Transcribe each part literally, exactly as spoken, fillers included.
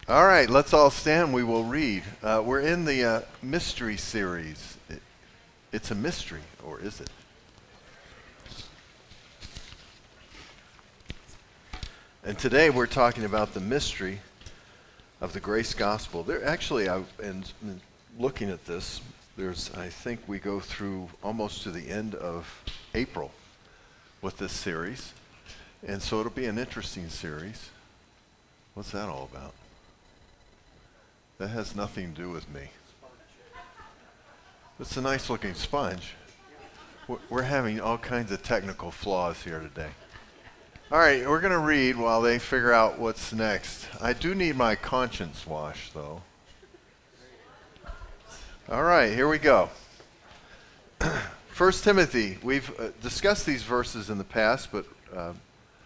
All right, let's all stand. We will read. Uh, we're in the uh, mystery series. It, it's a mystery, or is it? And today we're talking about the mystery of the grace gospel. There, actually, I and, and looking at this, there's I think we go through almost to the end of April with this series, and so it'll be an interesting series. What's that all about? That has nothing to do with me. It's a nice looking sponge. We're we're having all kinds of technical flaws here today. All right, we're going to read while they figure out what's next. I do need my conscience washed, though. All right, here we go. First Timothy. We've uh, discussed these verses in the past, but uh,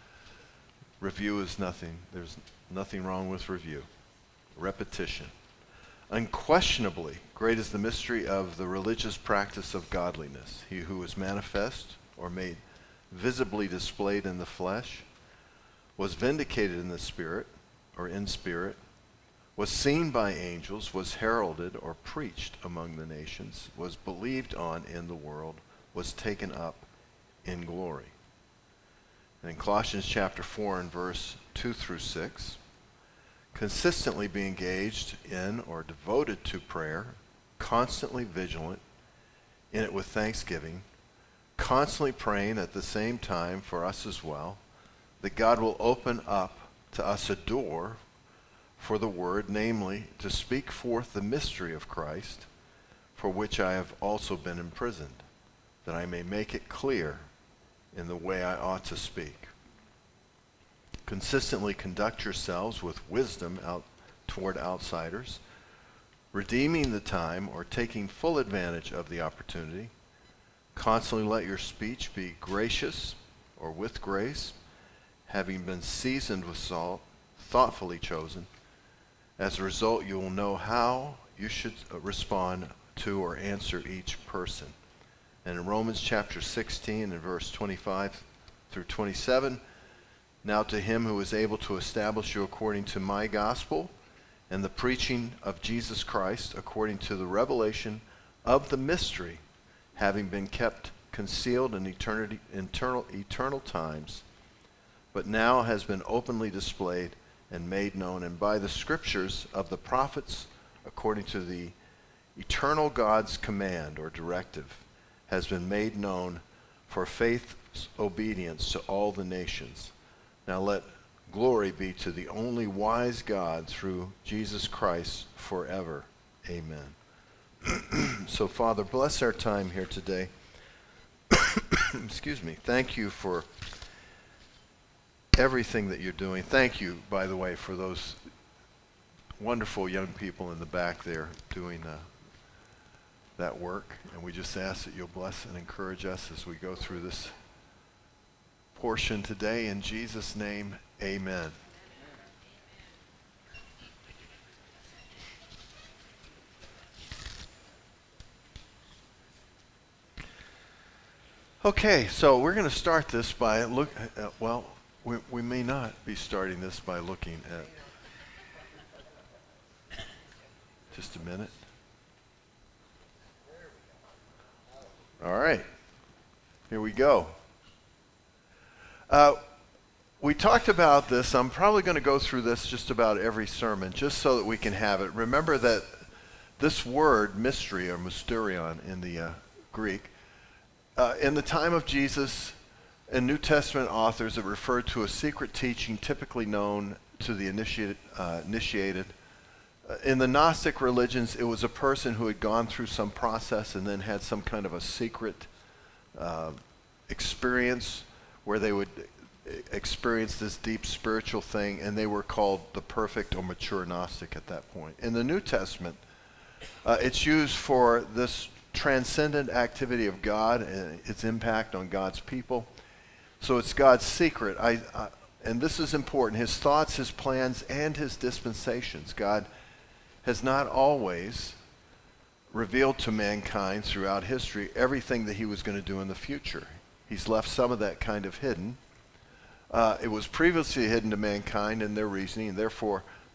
review is nothing. There's nothing wrong with review. Repetition. Unquestionably, great is the mystery of the religious practice of godliness. He who is manifest or made visibly displayed in the flesh, was vindicated in the spirit, or in spirit, was seen by angels, was heralded or preached among the nations, was believed on in the world, was taken up in glory. And in Colossians chapter four and verse two through six, consistently be engaged in or devoted to prayer, constantly vigilant, in it with thanksgiving, constantly praying at the same time for us as well, that God will open up to us a door for the word, namely, to speak forth the mystery of Christ, for which I have also been imprisoned, that I may make it clear in the way I ought to speak. Consistently conduct yourselves with wisdom out toward outsiders, redeeming the time or taking full advantage of the opportunity. Constantly let your speech be gracious or with grace, having been seasoned with salt, thoughtfully chosen. As a result, you will know how you should respond to or answer each person. And in Romans chapter sixteen and verse twenty-five through twenty-seven, now to him who is able to establish you according to my gospel and the preaching of Jesus Christ, according to the revelation of the mystery, having been kept concealed in eternity, eternal, eternal times, but now has been openly displayed and made known, and by the scriptures of the prophets, according to the eternal God's command or directive, has been made known for faith's obedience to all the nations. Now let glory be to the only wise God through Jesus Christ forever. Amen. So, Father, bless our time here today. Excuse me. Thank you for everything that you're doing. Thank you, by the way, for those wonderful young people in the back there doing uh, that work. And we just ask that you'll bless and encourage us as we go through this portion today. In Jesus' name, amen. Okay, so we're going to start this by look. Uh, well, we, we may not be starting this by looking at. Just a minute. All right, here we go. Uh, we talked about this. I'm probably going to go through this just about every sermon, just so that we can have it. Remember that this word, mystery or mysterion in the uh, Greek, Uh, in the time of Jesus and New Testament authors, it referred to a secret teaching typically known to the initiated. Uh, initiated. Uh, in the Gnostic religions, it was a person who had gone through some process and then had some kind of a secret uh, experience where they would experience this deep spiritual thing, and they were called the perfect or mature Gnostic at that point. In the New Testament, uh, it's used for this transcendent activity of God and its impact on God's people. So it's God's secret. I, I, and this is important. His thoughts, his plans, and his dispensations. God has not always revealed to mankind throughout history everything that he was going to do in the future. He's left some of that kind of hidden. Uh, it was previously hidden to mankind in their reasoning, and therefore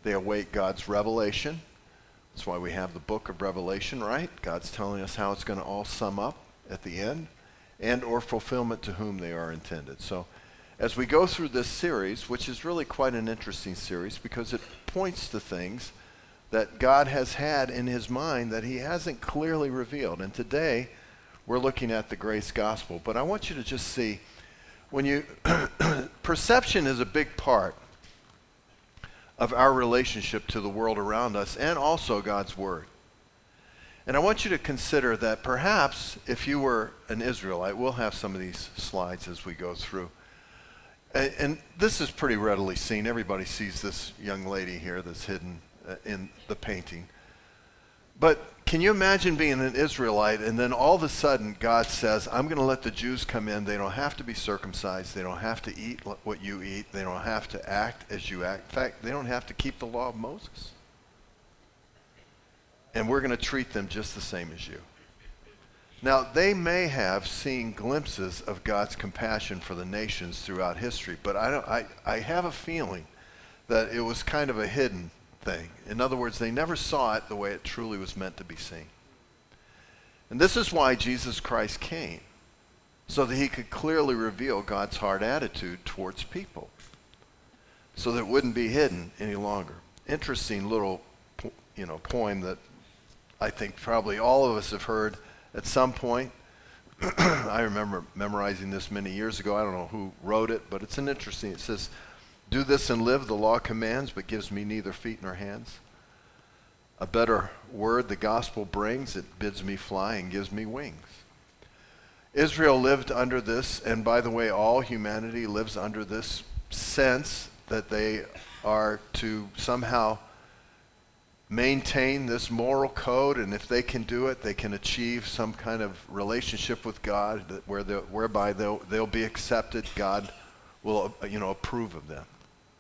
They await God's revelation. That's why we have the book of Revelation, right? God's telling us how it's going to all sum up at the end, and or fulfillment to whom they are intended. So as we go through this series, which is really quite an interesting series because it points to things that God has had in his mind that he hasn't clearly revealed. And today we're looking at the grace gospel. But I want you to just see, when you perception is a big part of our relationship to the world around us and also God's word. And I want you to consider that perhaps if you were an Israelite, we'll have some of these slides as we go through. And, and this is pretty readily seen. Everybody sees this young lady here that's hidden uh, in the painting. But can you imagine being an Israelite and then all of a sudden God says, I'm going to let the Jews come in. They don't have to be circumcised. They don't have to eat what you eat. They don't have to act as you act. In fact, they don't have to keep the law of Moses. And we're going to treat them just the same as you. Now, they may have seen glimpses of God's compassion for the nations throughout history, but I, don't, I, I have a feeling that it was kind of a hidden thing. In other words, they never saw it the way it truly was meant to be seen. And this is why Jesus Christ came, so that he could clearly reveal God's heart attitude towards people, so that it wouldn't be hidden any longer. Interesting little, you know, poem that I think probably all of us have heard at some point. I remember memorizing this many years ago. I don't know who wrote it, but it's an interesting, it says, do this and live, the law commands, but gives me neither feet nor hands. A better word the gospel brings, it bids me fly and gives me wings. Israel lived under this, and by the way, all humanity lives under this sense that they are to somehow maintain this moral code, and if they can do it, they can achieve some kind of relationship with God that where they'll, whereby they'll, they'll be accepted. God will, you know, approve of them.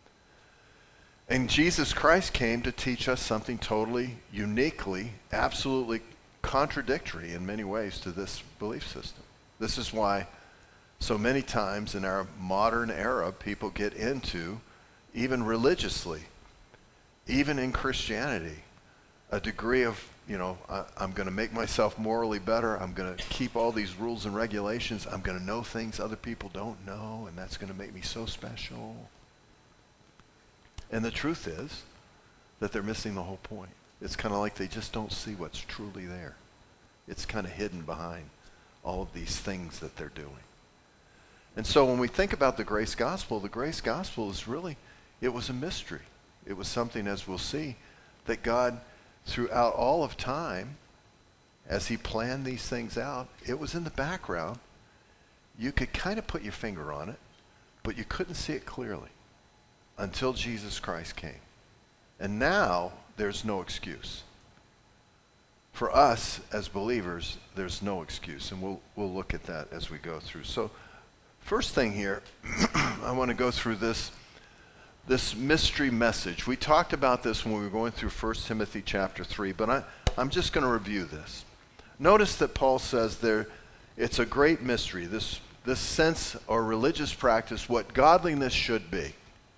And Jesus Christ came to teach us something totally, uniquely, absolutely contradictory in many ways to this belief system. This is why so many times in our modern era, people get into, even religiously, even in Christianity, a degree of, you know, I, I'm going to make myself morally better. I'm going to keep all these rules and regulations. I'm going to know things other people don't know, and that's going to make me so special. And the truth is that they're missing the whole point. It's kind of like they just don't see what's truly there. It's kind of hidden behind all of these things that they're doing. And so when we think about the grace gospel, the grace gospel is really, it was a mystery. It was something, as we'll see, that God, throughout all of time, as he planned these things out, it was in the background. You could kind of put your finger on it, but you couldn't see it clearly until Jesus Christ came. And now there's no excuse. For us as believers, there's no excuse, and we'll we'll look at that as we go through. So first thing here, I want to go through this this mystery message. We talked about this when we were going through First Timothy chapter three, but I, I'm just going to review this. Notice that Paul says there, it's a great mystery, this, this sense or religious practice, what godliness should be.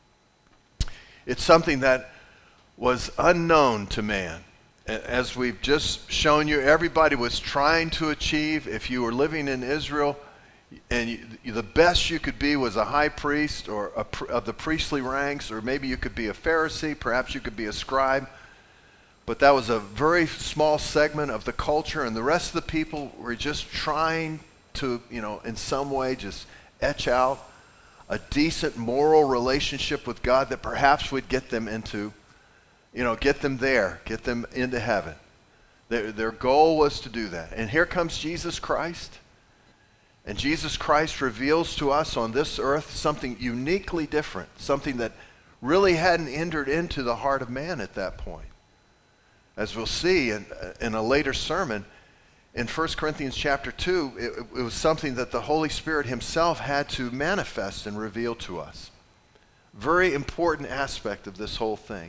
It's something that was unknown to man. As we've just shown you, everybody was trying to achieve. If you were living in Israel, and you, the best you could be was a high priest or a, of the priestly ranks, or maybe you could be a Pharisee, perhaps you could be a scribe. But that was a very small segment of the culture, and the rest of the people were just trying to, you know, in some way just etch out a decent moral relationship with God that perhaps would get them into, you know, get them there, get them into heaven. Their, their goal was to do that. And here comes Jesus Christ. And Jesus Christ reveals to us on this earth something uniquely different, something that really hadn't entered into the heart of man at that point. As we'll see in, in a later sermon, in First Corinthians chapter two, it, it was something that the Holy Spirit himself had to manifest and reveal to us. Very important aspect of this whole thing.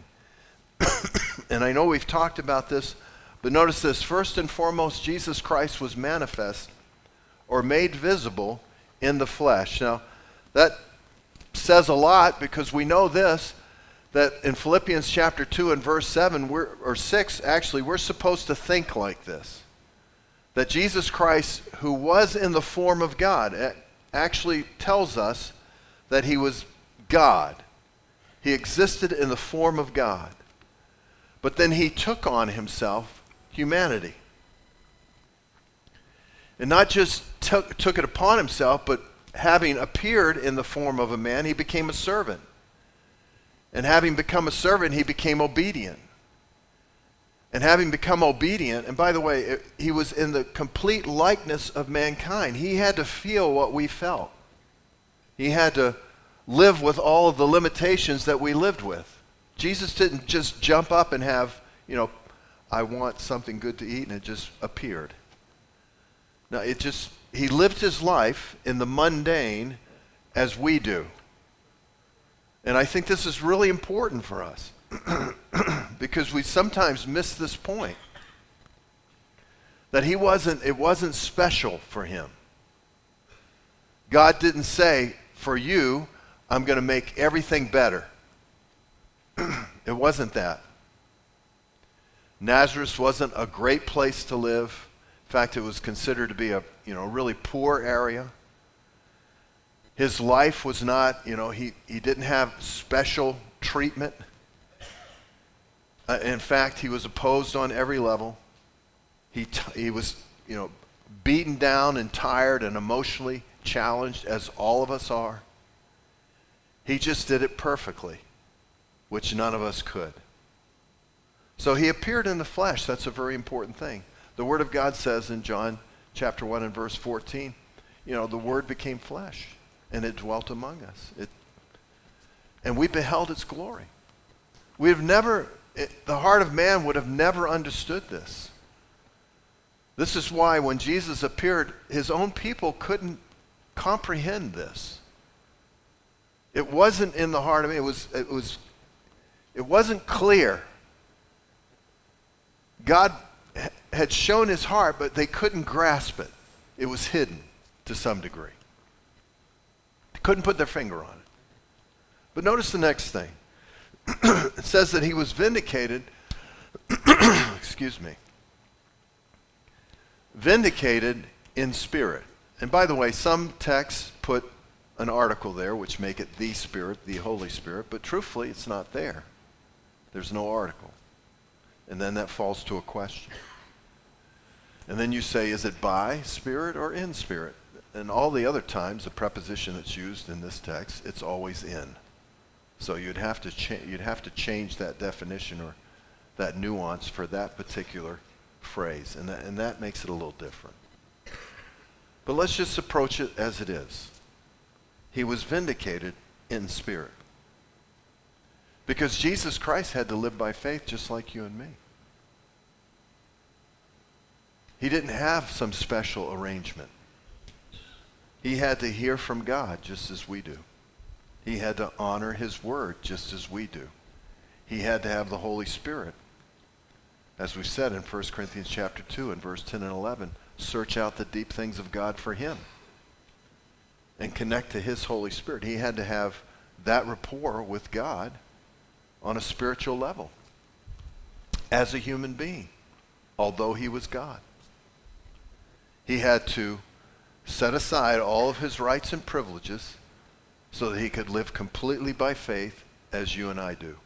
And I know we've talked about this, but notice this. First and foremost, Jesus Christ was manifest or made visible in the flesh. Now, that says a lot because we know this, that in Philippians chapter two and verse seven, we're, or six, actually, we're supposed to think like this. That Jesus Christ, who was in the form of God, actually tells us that he was God. He existed in the form of God. But then he took on himself humanity. And not just took, took it upon himself, but having appeared in the form of a man, he became a servant. And having become a servant, he became obedient. And having become obedient, and by the way, it, he was in the complete likeness of mankind. He had to feel what we felt. He had to live with all of the limitations that we lived with. Jesus didn't just jump up and have, you know, I want something good to eat, and it just appeared. No, it just, he lived his life in the mundane as we do. And I think this is really important for us because we sometimes miss this point. That he wasn't, it wasn't special for him. God didn't say, for you, I'm going to make everything better. It wasn't that. Nazareth wasn't a great place to live. In fact, it was considered to be a, you know, really poor area. His life was not, you know, he, he didn't have special treatment. Uh, in fact, he was opposed on every level. He, t- he was, you know, beaten down and tired and emotionally challenged, as all of us are. He just did it perfectly, which none of us could. So he appeared in the flesh. That's a very important thing. The Word of God says in John chapter one and verse fourteen, you know, the Word became flesh, and it dwelt among us. It, and we beheld its glory. We have never, it, the heart of man would have never understood this. This is why when Jesus appeared, his own people couldn't comprehend this. It wasn't in the heart of man. It was, it was, it wasn't clear. God ha- had shown his heart, but they couldn't grasp it. It was hidden to some degree. They couldn't put their finger on it. But notice the next thing. It says that he was vindicated, excuse me, vindicated in spirit. And by the way, some texts put an article there which make it the Spirit, the Holy Spirit, but truthfully it's not there. There's no article. And then that falls to a question. And then you say, is it by Spirit or in Spirit? And all the other times, the preposition that's used in this text, it's always in. So you'd have to cha- you'd have to change that definition or that nuance for that particular phrase, and that, and that makes it a little different. But let's just approach it as it is. He was vindicated in spirit. Because Jesus Christ had to live by faith just like you and me. He didn't have some special arrangement. He had to hear from God just as we do. He had to honor his word just as we do. He had to have the Holy Spirit. As we said in First Corinthians chapter two and verse ten and eleven, search out the deep things of God for him and connect to his Holy Spirit. He had to have that rapport with God on a spiritual level as a human being, although he was God. He had to set aside all of his rights and privileges so that he could live completely by faith as you and I do.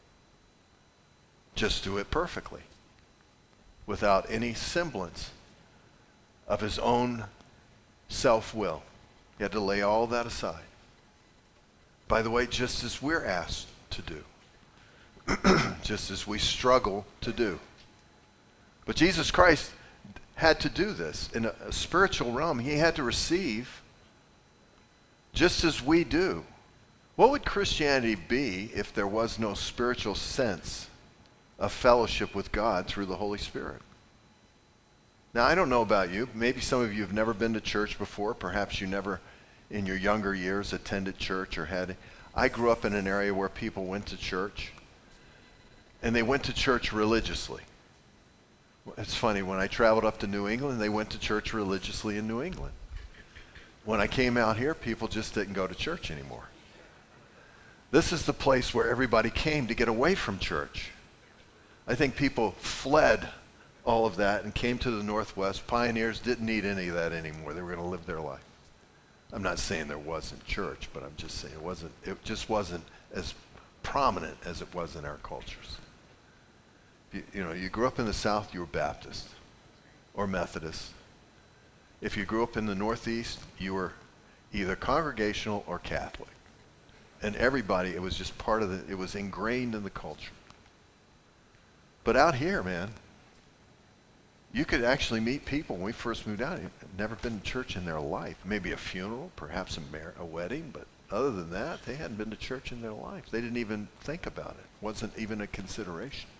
Just do it perfectly, without any semblance of his own self-will. He had to lay all that aside. By the way, just as we're asked to do. Just as we struggle to do. But Jesus Christ had to do this in a, a spiritual realm. He had to receive just as we do. What would Christianity be if there was no spiritual sense of fellowship with God through the Holy Spirit? Now, I don't know about you. Maybe some of you have never been to church before. Perhaps you never, in your younger years, attended church or had. I grew up in an area where people went to church, and they went to church religiously. It's funny, when I traveled up to New England, they went to church religiously in New England. When I came out here, people just didn't go to church anymore. This is the place where everybody came to get away from church. I think people fled all of that and came to the Northwest. Pioneers didn't need any of that anymore. They were going to live their life. I'm not saying there wasn't church, but I'm just saying it wasn't. It just wasn't as prominent as it was in our cultures. You, you know, you grew up in the South, you were Baptist or Methodist. If you grew up in the Northeast, you were either Congregational or Catholic. And everybody, it was just part of the, it was ingrained in the culture. But out here, man, you could actually meet people when we first moved out. They'd never been to church in their life. Maybe a funeral, perhaps a, mar- a wedding, but other than that, they hadn't been to church in their life. They didn't even think about it. It wasn't even a consideration.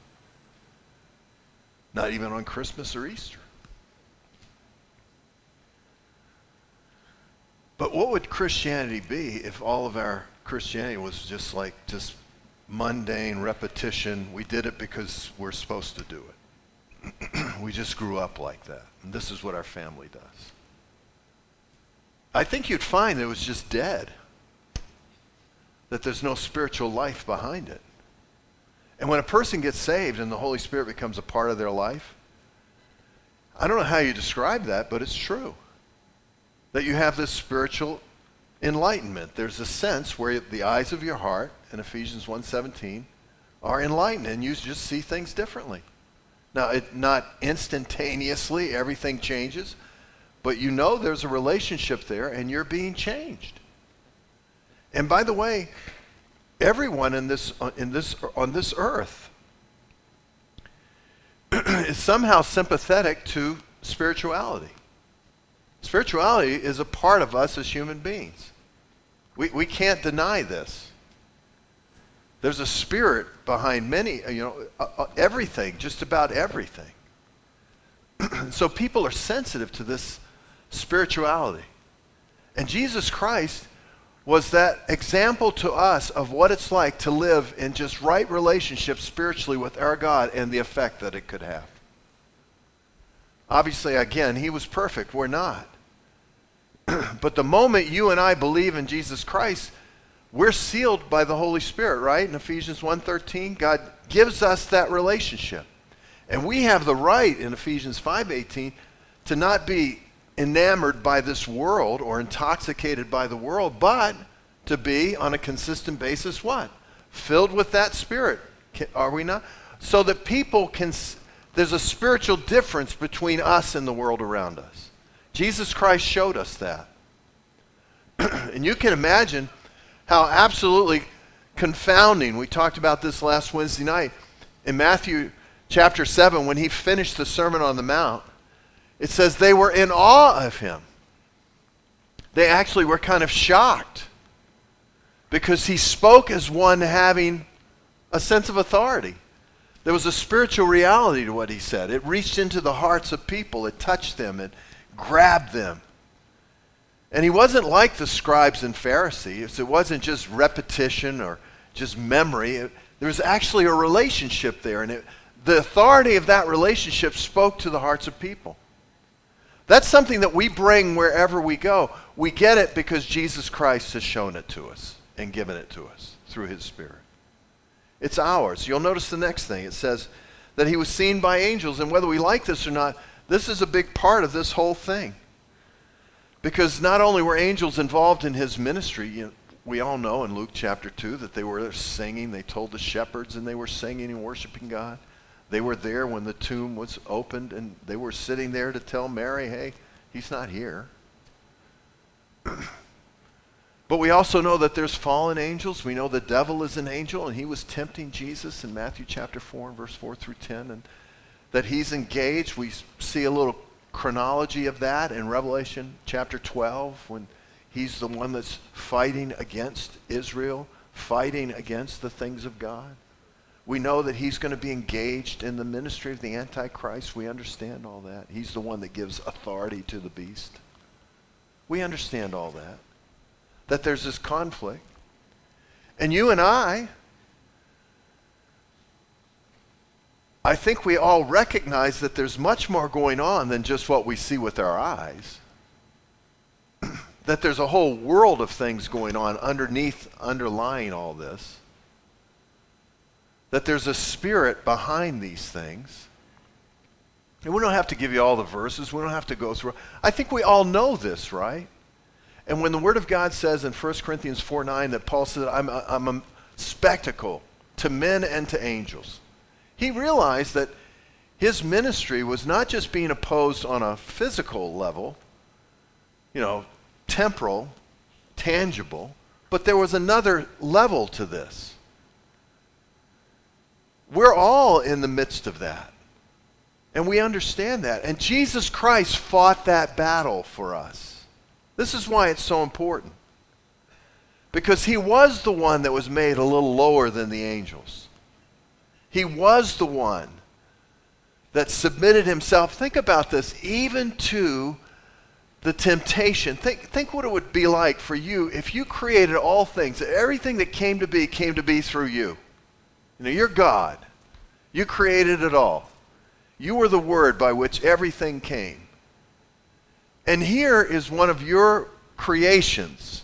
Not even on Christmas or Easter. But what would Christianity be if all of our Christianity was just like just mundane repetition? We did it because we're supposed to do it. We just grew up like that. And this is what our family does. I think you'd find it was just dead. That there's no spiritual life behind it. And when a person gets saved and the Holy Spirit becomes a part of their life, I don't know how you describe that, but it's true. That you have this spiritual enlightenment. There's a sense where the eyes of your heart, in Ephesians one seventeen, are enlightened and you just see things differently. Now, it, not instantaneously, everything changes, but you know there's a relationship there and you're being changed. And by the way, everyone in this, in this, on this earth is somehow sympathetic to spirituality. Spirituality is a part of us as human beings. We, we can't deny this. There's a spirit behind many, you know, uh, uh, everything, just about everything. So people are sensitive to this spirituality. And Jesus Christ was that example to us of what it's like to live in just right relationship spiritually with our God and the effect that it could have. Obviously, again, he was perfect. We're not. But the moment you and I believe in Jesus Christ, we're sealed by the Holy Spirit, right? In Ephesians one thirteen, God gives us that relationship. And we have the right in Ephesians five eighteen to not be enamored by this world or intoxicated by the world, but to be on a consistent basis what? Filled with that Spirit. Are we not? So that people can, there's a spiritual difference between us and the world around us. Jesus Christ showed us that. And you can imagine how absolutely confounding, we talked about this last Wednesday night, in Matthew chapter seven, when he finished the Sermon on the Mount, it says they were in awe of him. They actually were kind of shocked because he spoke as one having a sense of authority. There was a spiritual reality to what he said. It reached into the hearts of people. It touched them. It grabbed them. And he wasn't like the scribes and Pharisees. It wasn't just repetition or just memory. It, there was actually a relationship there. And it, the authority of that relationship spoke to the hearts of people. That's something that we bring wherever we go. We get it because Jesus Christ has shown it to us and given it to us through his Spirit. It's ours. You'll notice the next thing. It says that he was seen by angels. And whether we like this or not, this is a big part of this whole thing. Because not only were angels involved in his ministry, you know, we all know in Luke chapter two that they were singing. They told the shepherds and they were singing and worshiping God. They were there when the tomb was opened and they were sitting there to tell Mary, hey, he's not here. But we also know that there's fallen angels. We know the devil is an angel and he was tempting Jesus in Matthew chapter four and verse four through ten. And that he's engaged. We see a little chronology of that in Revelation chapter twelve when he's the one that's fighting against Israel, fighting against the things of God. We know that he's going to be engaged in the ministry of the Antichrist. We understand all that. He's the one that gives authority to the beast. We understand all that. That there's this conflict. And you and I, I think we all recognize that there's much more going on than just what we see with our eyes. that there's a whole world of things going on underneath, underlying all this, that there's a spirit behind these things. And we don't have to give you all the verses. We don't have to go through. I think we all know this, right? And when the Word of God says in First Corinthians four nine that Paul said, I'm a, I'm a spectacle to men and to angels, he realized that his ministry was not just being opposed on a physical level, you know, temporal, tangible, but there was another level to this. We're all in the midst of that. And we understand that. And Jesus Christ fought that battle for us. This is why it's so important. Because he was the one that was made a little lower than the angels. He was the one that submitted himself, think about this, even to the temptation. Think, think what it would be like for you if you created all things. Everything that came to be came to be through you. You know, you're God. You created it all. You were the Word by which everything came. And here is one of your creations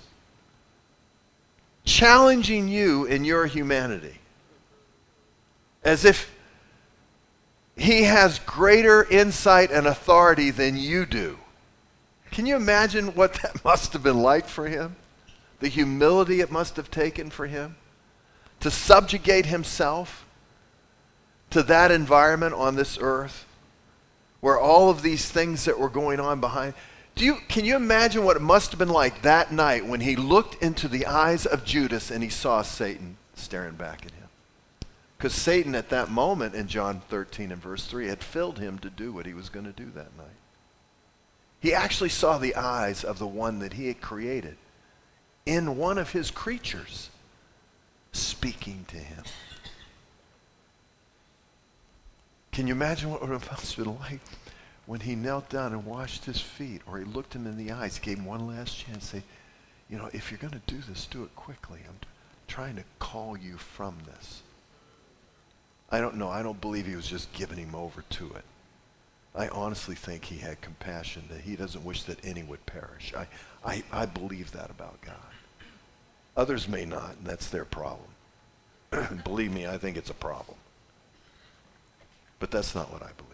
challenging you in your humanity. As if he has greater insight and authority than you do. Can you imagine what that must have been like for him? The humility it must have taken for him to subjugate himself to that environment on this earth where all of these things that were going on behind. Do you, can you imagine what it must have been like that night when he looked into the eyes of Judas and he saw Satan staring back at him? Because Satan at that moment in John thirteen and verse three had filled him to do what he was going to do that night. He actually saw the eyes of the one that he had created in one of his creatures speaking to him. Can you imagine what it must have been like when he knelt down and washed his feet, or he looked him in the eyes, gave him one last chance, say, you know, if you're going to do this, do it quickly. I'm trying to call you from this. I don't know. I don't believe he was just giving him over to it. I honestly think he had compassion that he doesn't wish that any would perish. I, I, I believe that about God. Others may not, and that's their problem. Believe me, I think it's a problem. But that's not what I believe.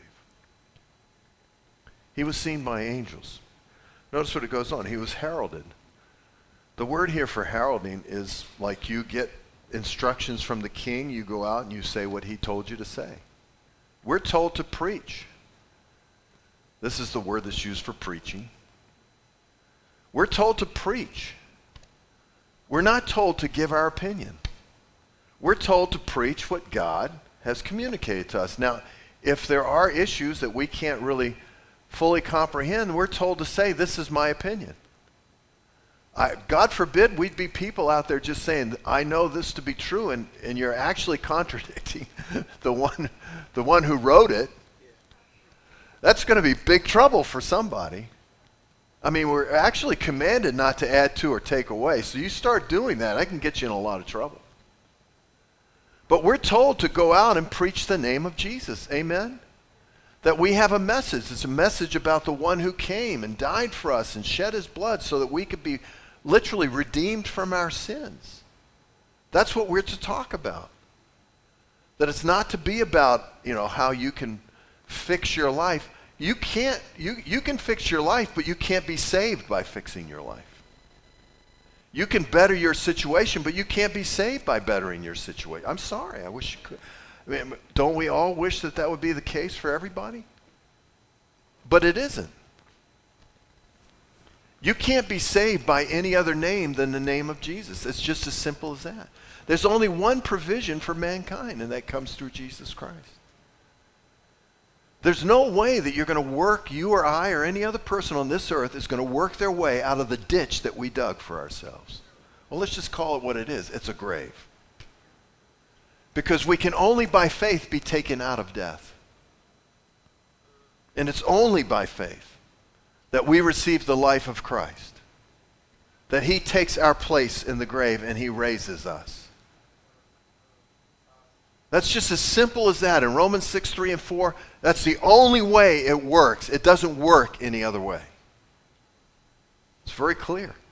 He was seen by angels. Notice what it goes on. He was heralded. The word here for heralding is like you get instructions from the king, you go out and you say what he told you to say. We're told to preach. This is the word that's used for preaching. We're told to preach. We're not told to give our opinion. We're told to preach what God has communicated to us. Now, if there are issues that we can't really fully comprehend, we're told to say, this is my opinion. I, God forbid we'd be people out there just saying, I know this to be true, and, and you're actually contradicting the one, the one who wrote it. That's going to be big trouble for somebody. I mean, we're actually commanded not to add to or take away. So you start doing that, I can get you in a lot of trouble. But we're told to go out and preach the name of Jesus. Amen? That we have a message. It's a message about the one who came and died for us and shed his blood so that we could be literally redeemed from our sins. That's what we're to talk about. That it's not to be about, you know, how you can fix your life. You can't, you, you can fix your life, but you can't be saved by fixing your life. You can better your situation, but you can't be saved by bettering your situation. I'm sorry, I wish you could. I mean, don't we all wish that that would be the case for everybody? But it isn't. You can't be saved by any other name than the name of Jesus. It's just as simple as that. There's only one provision for mankind, and that comes through Jesus Christ. There's no way that you're going to work, you or I or any other person on this earth is going to work their way out of the ditch that we dug for ourselves. Well, let's just call it what it is. It's a grave. Because we can only by faith be taken out of death. And it's only by faith that we receive the life of Christ. That he takes our place in the grave and he raises us. That's just as simple as that. In Romans six, three, and four, that's the only way it works. It doesn't work any other way. It's very clear.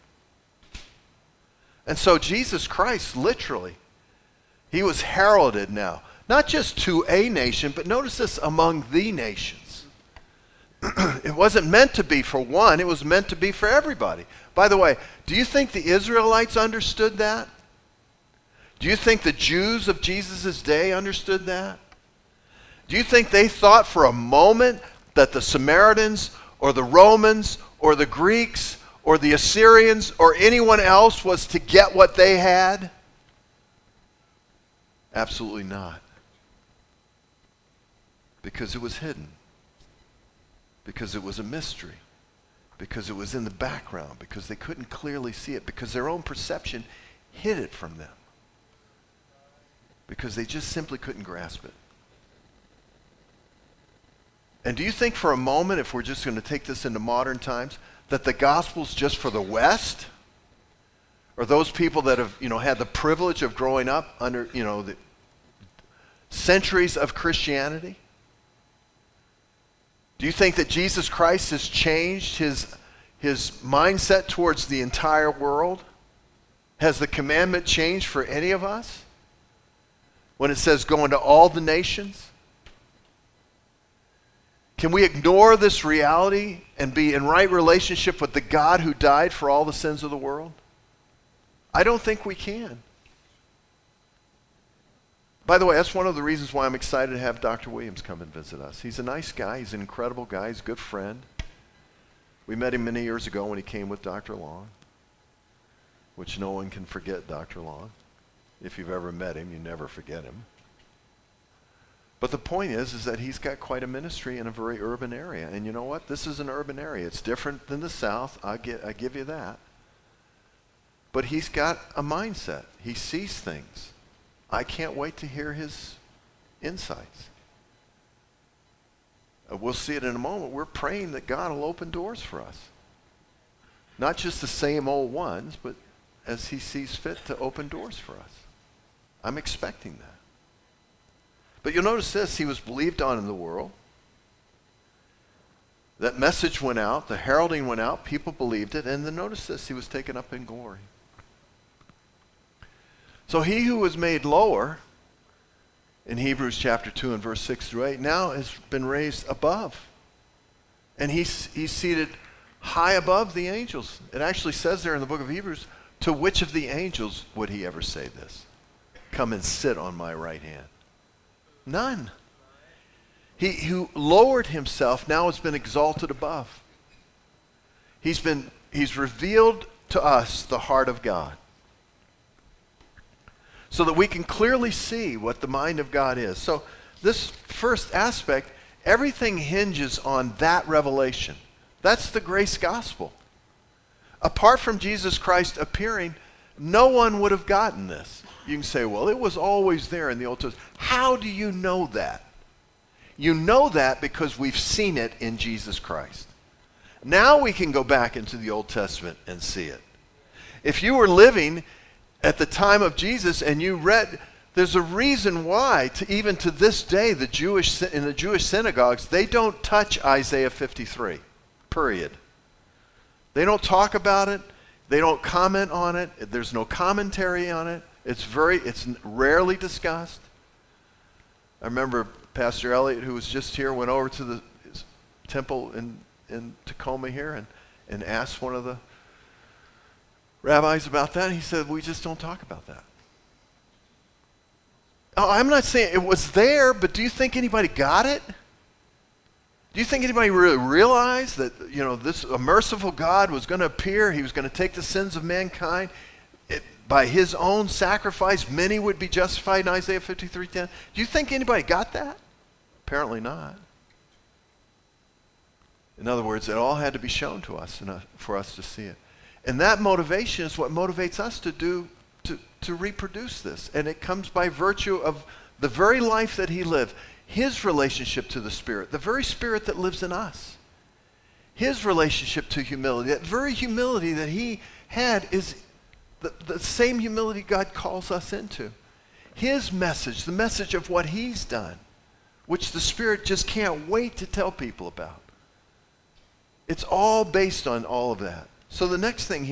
And so Jesus Christ, literally, he was heralded now, not just to a nation, but notice this, among the nations. It wasn't meant to be for one, it was meant to be for everybody. By the way, do you think the Israelites understood that? Do you think the Jews of Jesus' day understood that? Do you think they thought for a moment that the Samaritans or the Romans or the Greeks or the Assyrians or anyone else was to get what they had? Absolutely not. Because it was hidden. Because it was a mystery. Because it was in the background. Because they couldn't clearly see it. Because their own perception hid it from them. Because they just simply couldn't grasp it. And do you think for a moment, if we're just going to take this into modern times, that the gospel's just for the West? Or those people that have, you know, had the privilege of growing up under, you know, the centuries of Christianity? Do you think that Jesus Christ has changed his, his mindset towards the entire world? Has the commandment changed for any of us? When it says go into all the nations? Can we ignore this reality and be in right relationship with the God who died for all the sins of the world? I don't think we can. By the way, that's one of the reasons why I'm excited to have Doctor Williams come and visit us. He's a nice guy. He's an incredible guy. He's a good friend. We met him many years ago when he came with Doctor Long, which no one can forget Doctor Long. If you've ever met him, you never forget him. But the point is, is that he's got quite a ministry in a very urban area. And you know what? This is an urban area. It's different than the South. I get, I give you that. But he's got a mindset. He sees things. I can't wait to hear his insights. Uh, we'll see it in a moment. We're praying that God will open doors for us. Not just the same old ones, but as he sees fit to open doors for us. I'm expecting that. But you'll notice this, he was believed on in the world. That message went out, the heralding went out, people believed it, and then notice this, he was taken up in glory. So he who was made lower, in Hebrews chapter two and verse six through eight, now has been raised above. And he's, he's seated high above the angels. It actually says there in the book of Hebrews, to which of the angels would he ever say this? Come and sit on my right hand. None. He who lowered himself now has been exalted above. He's been, he's revealed to us the heart of God. So that we can clearly see what the mind of God is. So this first aspect, everything hinges on that revelation. That's the grace gospel. Apart from Jesus Christ appearing, no one would have gotten this. You can say, well, it was always there in the Old Testament. How do you know that? You know that because we've seen it in Jesus Christ. Now we can go back into the Old Testament and see it. If you were living at the time of Jesus and you read, there's a reason why, to, even to this day, the Jewish in the Jewish synagogues, they don't touch Isaiah fifty-three, period. They don't talk about it. They don't comment on it. There's no commentary on it. It's very, it's rarely discussed. I remember Pastor Elliott, who was just here, went over to the temple in, in Tacoma here and, and asked one of the rabbis about that. And he said, we just don't talk about that. Oh, I'm not saying it was there, but do you think anybody got it? Do you think anybody really realized that, you know, this a merciful God was going to appear? He was going to take the sins of mankind. It, by his own sacrifice, many would be justified in Isaiah fifty-three ten. Do you think anybody got that? Apparently not. In other words, it all had to be shown to us and, uh, for us to see it. And that motivation is what motivates us to do, to, to reproduce this. And it comes by virtue of the very life that he lived. His relationship to the Spirit, the very Spirit that lives in us. His relationship to humility, that very humility that he had is the, the same humility God calls us into. His message, the message of what he's done, which the Spirit just can't wait to tell people about. It's all based on all of that. So the next thing here,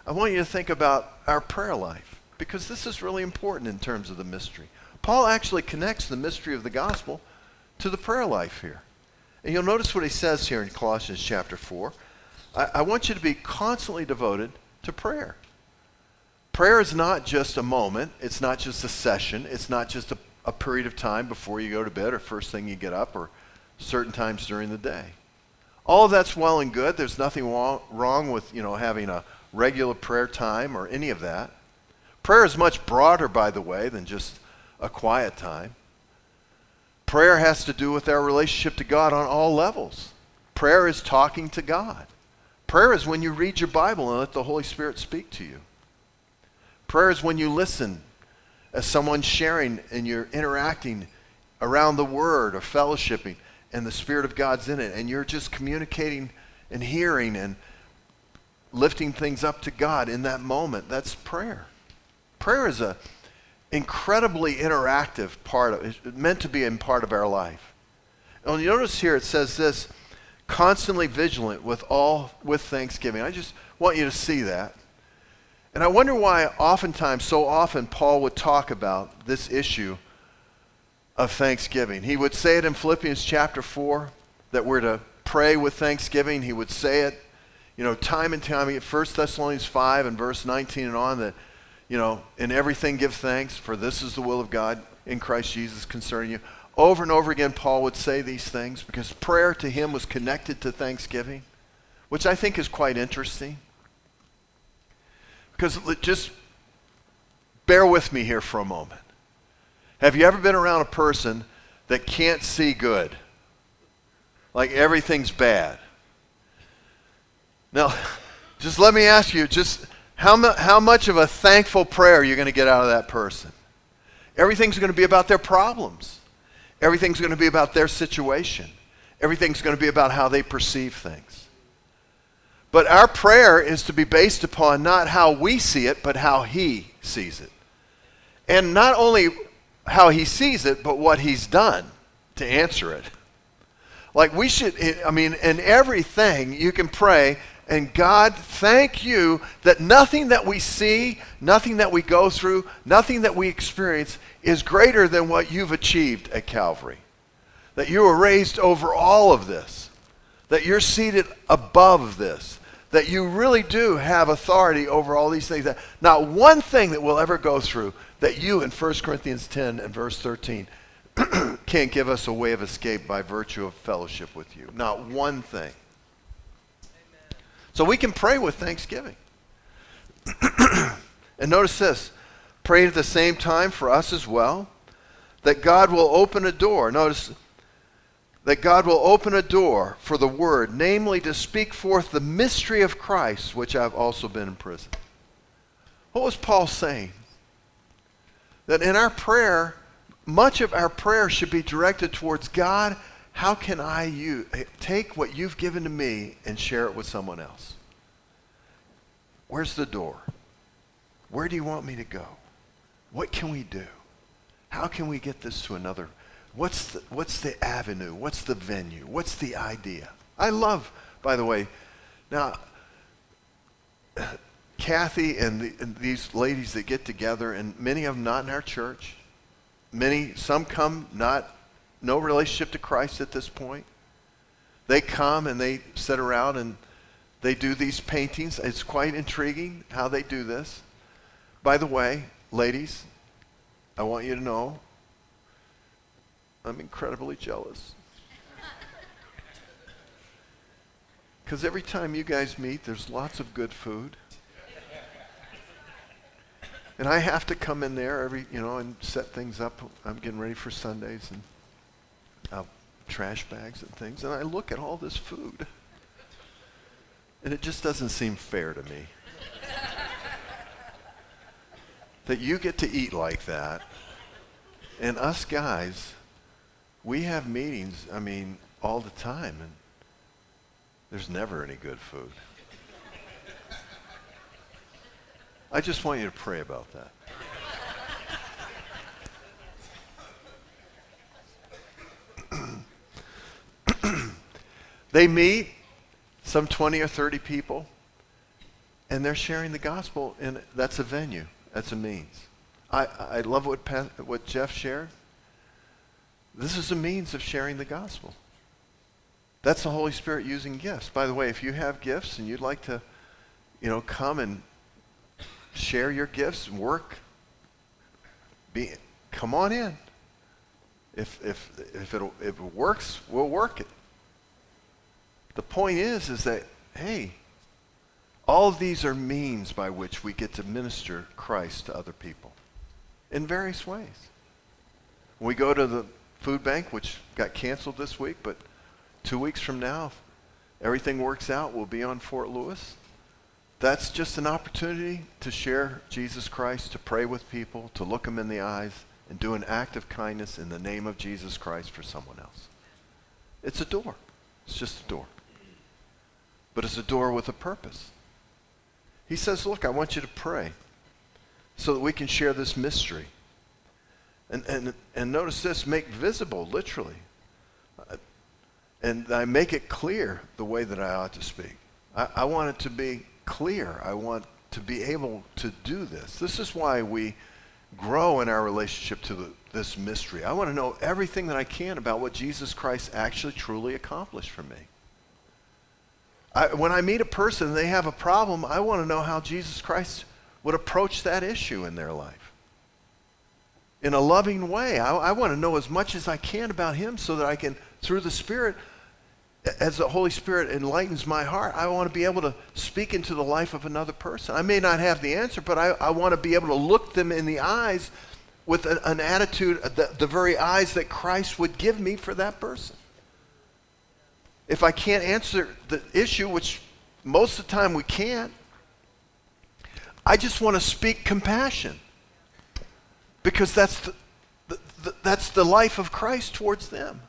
I want you to think about our prayer life, because this is really important in terms of the mystery. Paul actually connects the mystery of the gospel to the prayer life here. And you'll notice what he says here in Colossians chapter four. I, I want you to be constantly devoted to prayer. Prayer is not just a moment. It's not just a session. It's not just a, a period of time before you go to bed or first thing you get up or certain times during the day. All of that's well and good. There's nothing wrong, wrong with, you know, having a regular prayer time or any of that. Prayer is much broader, by the way, than just a quiet time. Prayer has to do with our relationship to God on all levels. Prayer is talking to God. Prayer is when you read your Bible and let the Holy Spirit speak to you. Prayer is when you listen as someone's sharing and you're interacting around the Word or fellowshipping and the Spirit of God's in it and you're just communicating and hearing and lifting things up to God in that moment. That's prayer. Prayer is a incredibly interactive part of it. It's meant to be in part of our life. And you notice here it says this, constantly vigilant with all with thanksgiving. I just want you to see that. And I wonder why oftentimes, so often, Paul would talk about this issue of thanksgiving. He would say it in Philippians chapter four, that we're to pray with thanksgiving. He would say it, you know, time and time again. First Thessalonians five and verse nineteen and on, that, you know, in everything give thanks, for this is the will of God in Christ Jesus concerning you. Over and over again, Paul would say these things because prayer to him was connected to thanksgiving, which I think is quite interesting. Because just bear with me here for a moment. Have you ever been around a person that can't see good? Like everything's bad. Now, just let me ask you, just how, mu- how much of a thankful prayer are you going to get out of that person? Everything's going to be about their problems. Everything's going to be about their situation. Everything's going to be about how they perceive things. But our prayer is to be based upon not how we see it, but how he sees it. And not only how he sees it, but what he's done to answer it. Like we should, I mean, in everything you can pray, and God, thank you that nothing that we see, nothing that we go through, nothing that we experience is greater than what you've achieved at Calvary. That you were raised over all of this. That you're seated above this. That you really do have authority over all these things. That not one thing that we'll ever go through that you in First Corinthians ten and verse thirteen can't give us a way of escape by virtue of fellowship with you. Not one thing. Amen. So we can pray with thanksgiving. And notice this. Pray at the same time for us as well, that God will open a door. Notice that God will open a door for the word, namely to speak forth the mystery of Christ, which I've also been in prison. What was Paul saying? That in our prayer, much of our prayer should be directed towards God. How can I use, take what you've given to me and share it with someone else? Where's the door? Where do you want me to go? What can we do? How can we get this to another? What's the, what's the avenue? What's the venue? What's the idea? I love, by the way, now, Kathy and, the, and these ladies that get together, and many of them not in our church. Many, some come not, no relationship to Christ at this point. They come and they sit around and they do these paintings. It's quite intriguing how they do this. By the way, ladies, I want you to know, I'm incredibly jealous. Because every time you guys meet, there's lots of good food. And I have to come in there every, you know, and set things up. I'm getting ready for Sundays and uh, trash bags and things. And I look at all this food. And it just doesn't seem fair to me. That you get to eat like that. And us guys, we have meetings, I mean, all the time, and there's never any good food. I just want you to pray about that. They meet, some twenty or thirty people, and they're sharing the gospel, and that's a venue. That's a means. I, I love what, what Jeff shared. This is a means of sharing the gospel. That's the Holy Spirit using gifts. By the way, if you have gifts and you'd like to, you know, come and share your gifts and work, be, come on in. If, if, if, it, if it works, we'll work it. The point is, is that, hey, all of these are means by which we get to minister Christ to other people in various ways. When we go to the food bank, which got canceled this week, but two weeks from now, if everything works out, we'll be on Fort Lewis. That's just an opportunity to share Jesus Christ, to pray with people, to look them in the eyes, and do an act of kindness in the name of Jesus Christ for someone else. It's a door. It's just a door. But it's a door with a purpose. He says, look, I want you to pray so that we can share this mystery. And, and, and notice this, make visible, literally. Uh, and I make it clear the way that I ought to speak. I, I want it to be clear. I want to be able to do this. This is why we grow in our relationship to the, this mystery. I want to know everything that I can about what Jesus Christ actually truly accomplished for me. I, when I meet a person and they have a problem, I want to know how Jesus Christ would approach that issue in their life. In a loving way. I, I want to know as much as I can about him so that I can, through the Spirit, as the Holy Spirit enlightens my heart, I want to be able to speak into the life of another person. I may not have the answer, but I, I want to be able to look them in the eyes with an, an attitude, the, the very eyes that Christ would give me for that person. If I can't answer the issue, which most of the time we can't, I just want to speak compassion. Because that's the, the, the, that's the life of Christ towards them.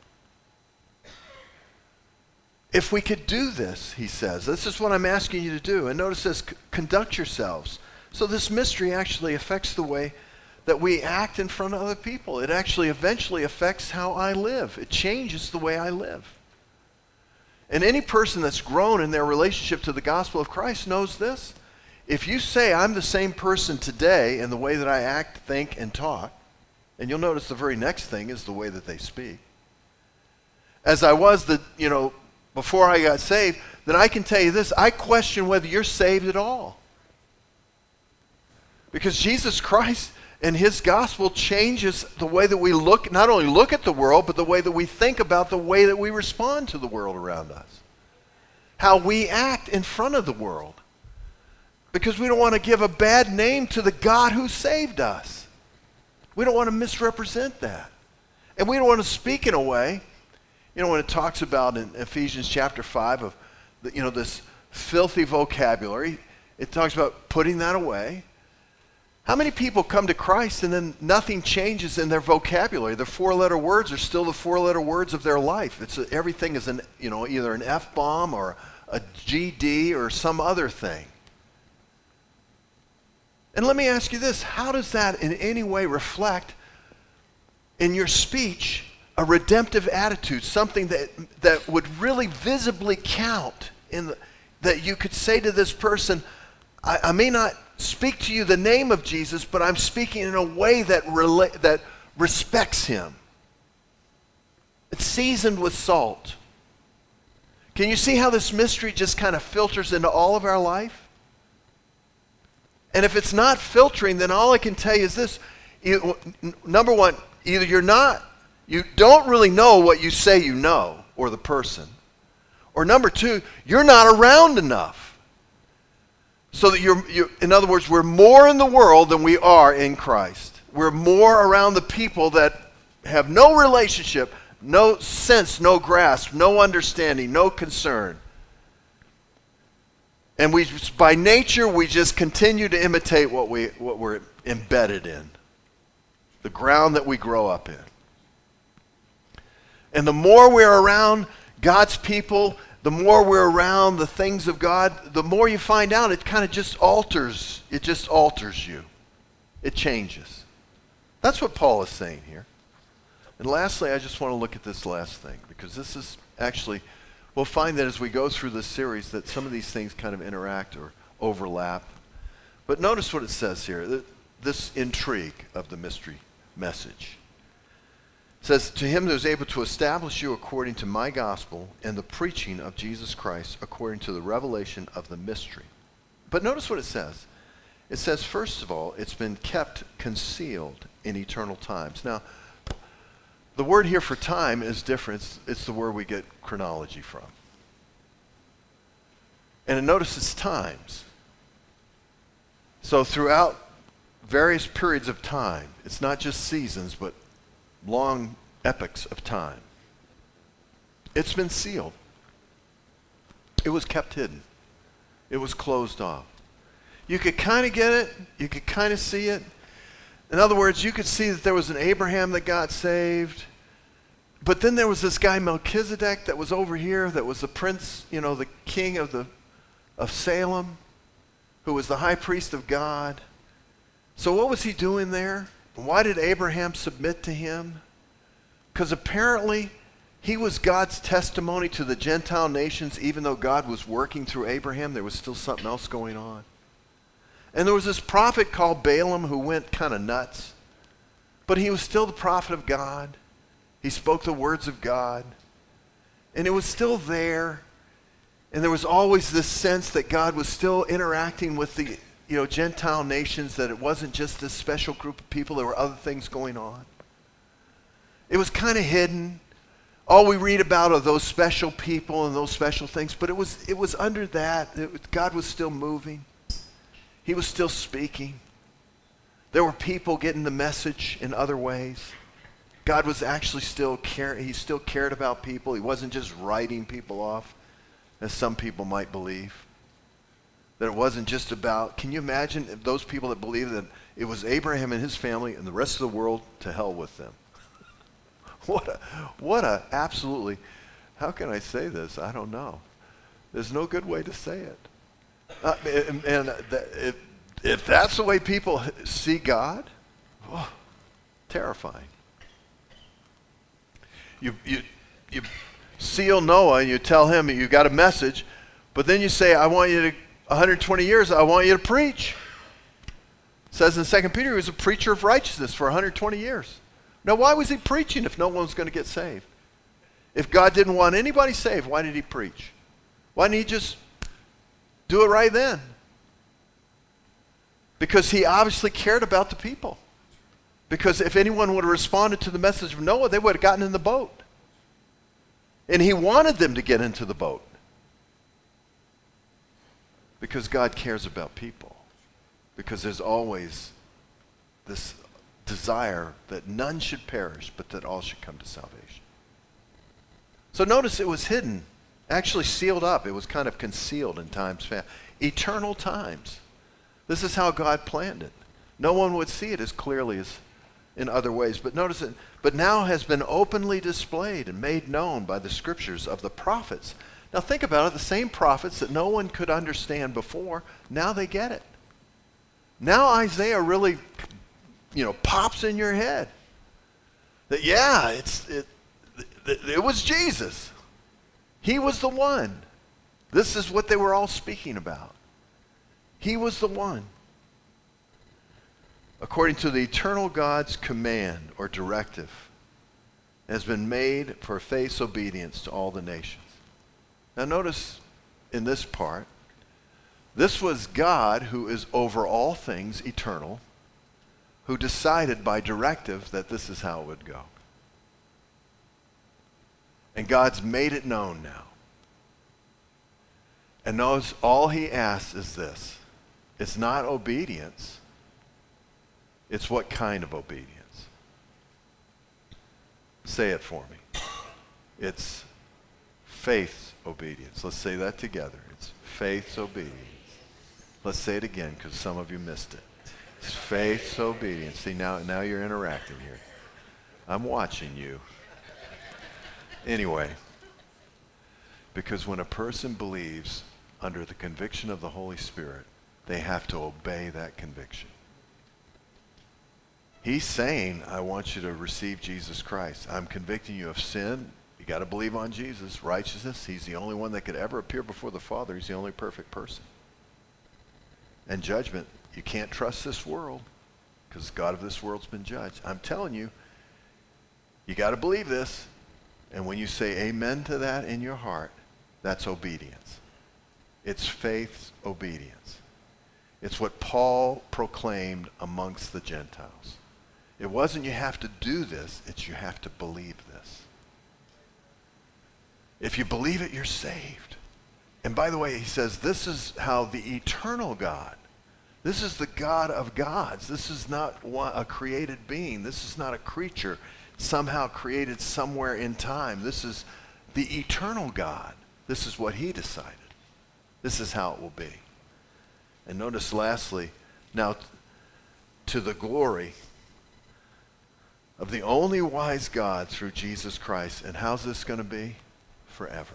If we could do this, he says, this is what I'm asking you to do. And notice this, conduct yourselves. So this mystery actually affects the way that we act in front of other people. It actually eventually affects how I live. It changes the way I live. And any person that's grown in their relationship to the gospel of Christ knows this. If you say I'm the same person today in the way that I act, think, and talk, and you'll notice the very next thing is the way that they speak. As I was the, you know, before I got saved, then I can tell you this, I question whether you're saved at all. Because Jesus Christ and his gospel changes the way that we look, not only look at the world, but the way that we think about the way that we respond to the world around us. How we act in front of the world. Because we don't want to give a bad name to the God who saved us. We don't want to misrepresent that. And we don't want to speak in a way, you know, when it talks about in Ephesians chapter five of, the, you know, this filthy vocabulary, it talks about putting that away. How many people come to Christ and then nothing changes in their vocabulary? The four-letter words are still the four-letter words of their life. It's a, everything is an, you know, either an F-bomb or a G D or some other thing. And let me ask you this, how does that in any way reflect in your speech a redemptive attitude, something that, that would really visibly count in the, that you could say to this person, I, I may not speak to you the name of Jesus, but I'm speaking in a way that, rela- that respects him. It's seasoned with salt. Can you see how this mystery just kind of filters into all of our life? And if it's not filtering, then all I can tell you is this. You, number one, either you're not, you don't really know what you say you know, or the person. Or number two, you're not around enough. So that you're, you, in other words, we're more in the world than we are in Christ. We're more around the people that have no relationship, no sense, no grasp, no understanding, no concern. And we, by nature, we just continue to imitate what, we, what we're embedded in. The ground that we grow up in. And the more we're around God's people, the more we're around the things of God, the more you find out it kind of just alters. It just alters you. It changes. That's what Paul is saying here. And lastly, I just want to look at this last thing, because this is actually, we'll find that as we go through this series that some of these things kind of interact or overlap. But notice what it says here, this intrigue of the mystery message. It says, to him that is able to establish you according to my gospel and the preaching of Jesus Christ according to the revelation of the mystery. But notice what it says. It says, first of all, it's been kept concealed in eternal times. Now, the word here for time is different. It's, it's the word we get chronology from. And notice it's times. So throughout various periods of time, it's not just seasons, but long epochs of time. It's been sealed. It was kept hidden. It was closed off. You could kind of get it. You could kind of see it. In other words, you could see that there was an Abraham that got saved. But then there was this guy Melchizedek that was over here, that was the prince, you know, the king of the of Salem, who was the high priest of God. So what was he doing there? Why did Abraham submit to him? Because apparently he was God's testimony to the Gentile nations. Even though God was working through Abraham, there was still something else going on. And there was this prophet called Balaam who went kind of nuts. But he was still the prophet of God. He spoke the words of God. And it was still there. And there was always this sense that God was still interacting with the you know, Gentile nations, that it wasn't just this special group of people. There were other things going on. It was kind of hidden. All we read about are those special people and those special things. But it was, it was under that. It, God was still moving. He was still speaking. There were people getting the message in other ways. God was actually still caring. He still cared about people. He wasn't just writing people off, as some people might believe. That it wasn't just about, can you imagine if those people that believe that it was Abraham and his family and the rest of the world, to hell with them. What a, what a, absolutely, how can I say this? I don't know. There's no good way to say it. Uh, and and that, if, if that's the way people see God, oh, terrifying. You, you, you seal Noah and you tell him you got a message, but then you say, I want you to, one hundred twenty years, I want you to preach. It says in Second Peter, he was a preacher of righteousness for one hundred twenty years. Now, why was he preaching if no one was going to get saved? If God didn't want anybody saved, why did he preach? Why didn't he just do it right then? Because he obviously cared about the people. Because if anyone would have responded to the message of Noah, they would have gotten in the boat. And he wanted them to get into the boat. Because God cares about people. Because there's always this desire that none should perish, but that all should come to salvation. So notice it was hidden, actually sealed up. It was kind of concealed in times past. Eternal times. This is how God planned it. No one would see it as clearly as in other ways. But notice it, but now has been openly displayed and made known by the scriptures of the prophets. Now think about it, the same prophets that no one could understand before, now they get it. Now Isaiah really, you know, pops in your head. That yeah, it's it, it, it was Jesus. He was the one. This is what they were all speaking about. He was the one. According to the eternal God's command or directive, has been made for faith's obedience to all the nations. Now notice in this part, this was God who is over all things eternal, who decided by directive that this is how it would go. And God's made it known now. And notice all he asks is this. It's not obedience. It's what kind of obedience? Say it for me. It's faith's obedience. Let's say that together. It's faith's obedience. Let's say it again because some of you missed it. It's faith's obedience. See, now, now you're interacting here. I'm watching you. Anyway, because when a person believes under the conviction of the Holy Spirit, they have to obey that conviction. He's saying, I want you to receive Jesus Christ. I'm convicting you of sin. You got to believe on Jesus. Righteousness. He's the only one that could ever appear before the Father. He's the only perfect person. and judgment. You can't trust this world because the God of this world's been judged. I'm telling you, you got to believe this. And when you say amen to that in your heart, that's obedience. It's faith's obedience. It's what Paul proclaimed amongst the Gentiles. It wasn't you have to do this, it's you have to believe this. If you believe it, you're saved. And by the way, he says this is how the eternal God, this is the God of gods. This is not one, a created being. This is not a creature somehow created somewhere in time. This is the eternal God. This is what he decided. This is how it will be. And notice lastly, now to the glory of the only wise God through Jesus Christ. And how's this going to be? Forever.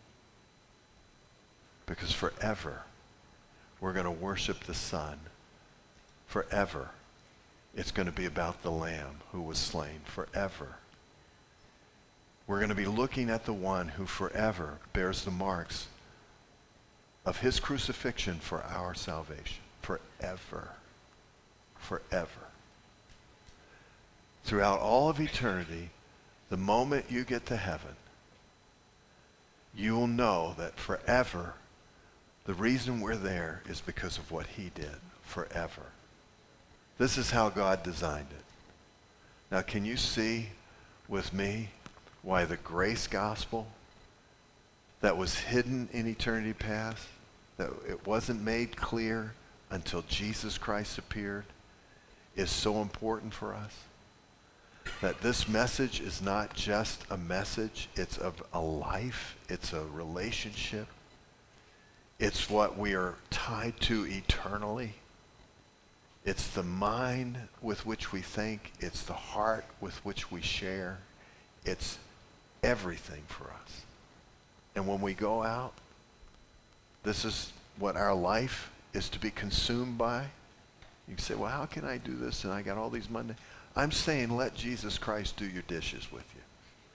Because forever we're going to worship the Son. Forever it's going to be about the Lamb who was slain. Forever we're going to be looking at the one who forever bears the marks of his crucifixion for our salvation. Forever. Forever. Throughout all of eternity, the moment you get to heaven, you will know that forever, the reason we're there is because of what he did. Forever. This is how God designed it. Now, can you see with me why the grace gospel that was hidden in eternity past, that it wasn't made clear until Jesus Christ appeared, is so important for us? That this message is not just a message, it's of a life, it's a relationship. It's what we are tied to eternally. It's the mind with which we think. It's the heart with which we share. It's everything for us. And when we go out, this is what our life is to be consumed by. You can say, well, how can I do this? And I got all these Monday. I'm saying let Jesus Christ do your dishes with you.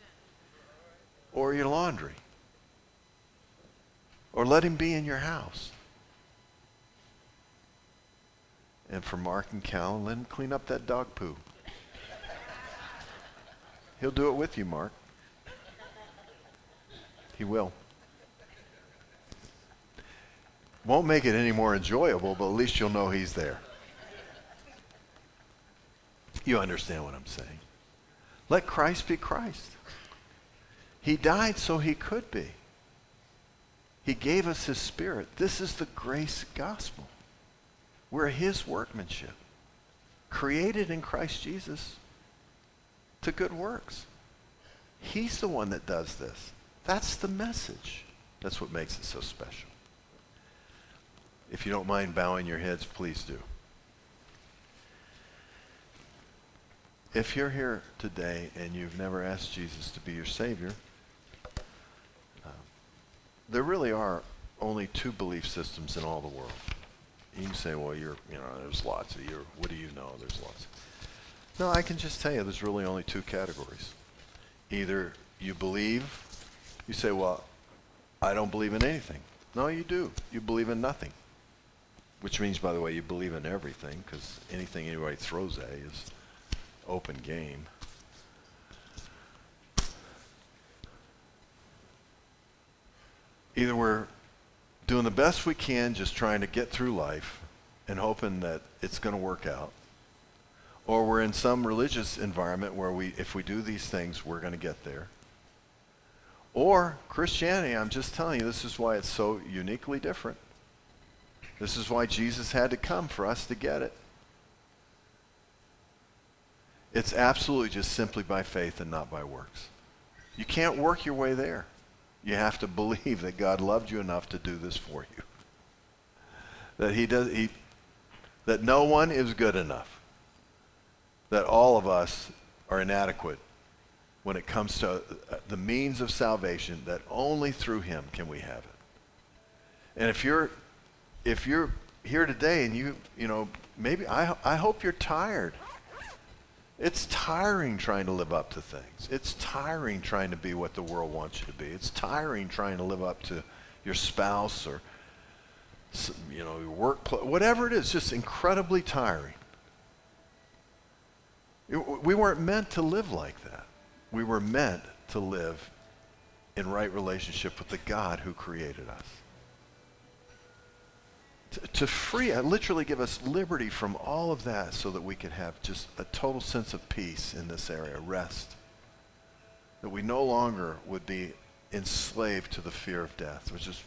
Or your laundry. Or let him be in your house. And for Mark and Callan, let him clean up that dog poo. He'll do it with you, Mark. He will. Won't make it any more enjoyable, but at least you'll know he's there. You understand what I'm saying. Let Christ be Christ. He died so he could be. He gave us his Spirit. This is the grace gospel. We're his workmanship, created in Christ Jesus to good works. He's the one that does this. That's the message. That's what makes it so special. If you don't mind bowing your heads, please do. If you're here today and you've never asked Jesus to be your Savior, uh, there really are only two belief systems in all the world. You can say, well, you're, you know, there's lots of you. What do you know? There's lots. No, I can just tell you there's really only two categories. Either you believe, you say, well, I don't believe in anything. No, you do. You believe in nothing. Which means, by the way, you believe in everything, because anything anybody throws at you is open game. Either we're doing the best we can, just trying to get through life and hoping that it's going to work out, or we're in some religious environment where we, if we do these things, we're going to get there. Or Christianity, I'm just telling you, this is why it's so uniquely different. This is why Jesus had to come for us to get it. It's absolutely just simply by faith and not by works. You can't work your way there. You have to believe that God loved you enough to do this for you. That he does, he, that no one is good enough. That all of us are inadequate when it comes to the means of salvation, that only through him can we have it. And if you're if you're here today and you, you know, maybe I I hope you're tired. It's tiring trying to live up to things. It's tiring trying to be what the world wants you to be. It's tiring trying to live up to your spouse or you know, your work, whatever it is, just incredibly tiring. We weren't meant to live like that. We were meant to live in right relationship with the God who created us. To, to free, literally give us liberty from all of that so that we could have just a total sense of peace in this area, rest. That we no longer would be enslaved to the fear of death. It was just,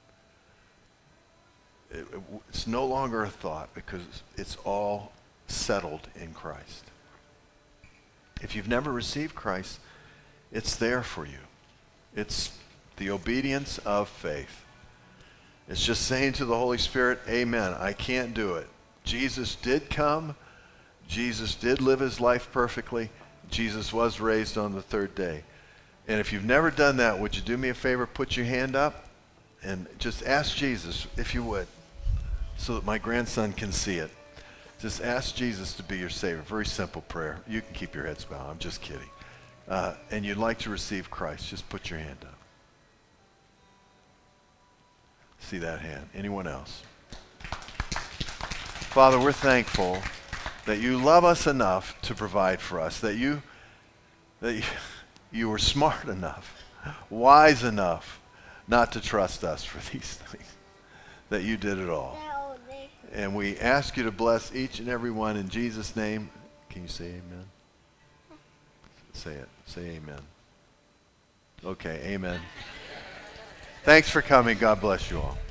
it, it, it's no longer a thought because it's all settled in Christ. If you've never received Christ, it's there for you. It's the obedience of faith. It's just saying to the Holy Spirit, amen, I can't do it. Jesus did come. Jesus did live his life perfectly. Jesus was raised on the third day. And if you've never done that, would you do me a favor, put your hand up and just ask Jesus, if you would, so that my grandson can see it. Just ask Jesus to be your Savior. Very simple prayer. You can keep your heads bowed. I'm just kidding. Uh, and you'd like to receive Christ, just put your hand up. See that hand. Anyone else? Father, we're thankful that you love us enough to provide for us, that you, that you, you were smart enough, wise enough not to trust us for these things, that you did it all. And we ask you to bless each and every one in Jesus' name. Can you say amen? Say it. Say amen. Okay, amen. Thanks for coming. God bless you all.